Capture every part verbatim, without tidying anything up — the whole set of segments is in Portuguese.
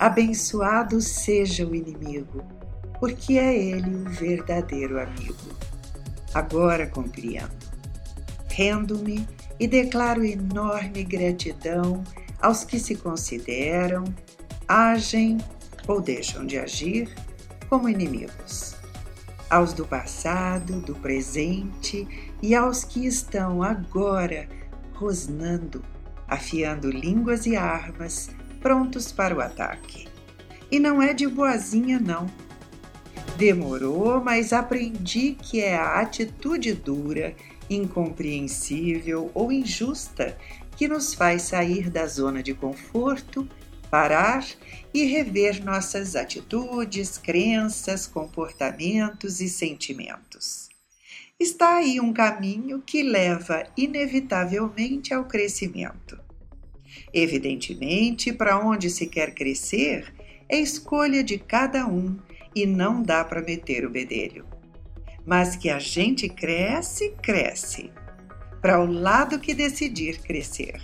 Abençoado seja o inimigo, porque é ele o verdadeiro amigo. Agora compreendo. Rendo-me e declaro enorme gratidão aos que se consideram, agem ou deixam de agir como inimigos. Aos do passado, do presente e aos que estão agora rosnando, afiando línguas e armas, prontos para o ataque. E não é de boazinha, não. Demorou, mas aprendi que é a atitude dura, incompreensível ou injusta que nos faz sair da zona de conforto, parar e rever nossas atitudes, crenças, comportamentos e sentimentos. Está aí um caminho que leva inevitavelmente ao crescimento. Evidentemente, para onde se quer crescer é escolha de cada um e não dá para meter o bedelho. Mas que a gente cresce, cresce, para o lado que decidir crescer.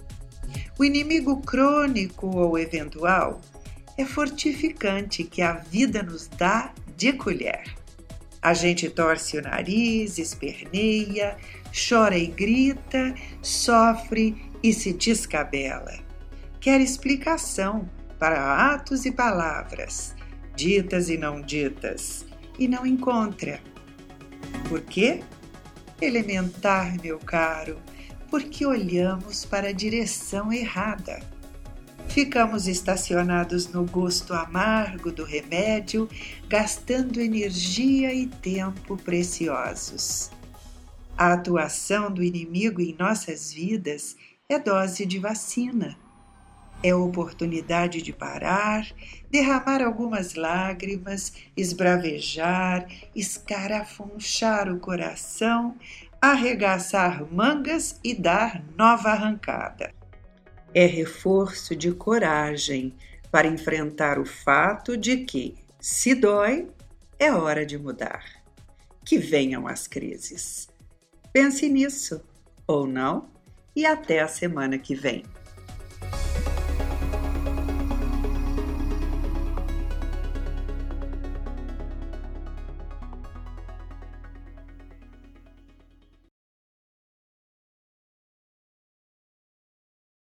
O inimigo crônico ou eventual é fortificante que a vida nos dá de colher. A gente torce o nariz, esperneia, chora e grita, sofre e se descabela. Quer explicação para atos e palavras, ditas e não ditas, e não encontra. Por quê? Elementar, meu caro, porque olhamos para a direção errada. Ficamos estacionados no gosto amargo do remédio, gastando energia e tempo preciosos. A atuação do inimigo em nossas vidas é dose de vacina. É oportunidade de parar, derramar algumas lágrimas, esbravejar, escarafunchar o coração, arregaçar mangas e dar nova arrancada. É reforço de coragem para enfrentar o fato de que, se dói, é hora de mudar. Que venham as crises. Pense nisso, ou não, e até a semana que vem.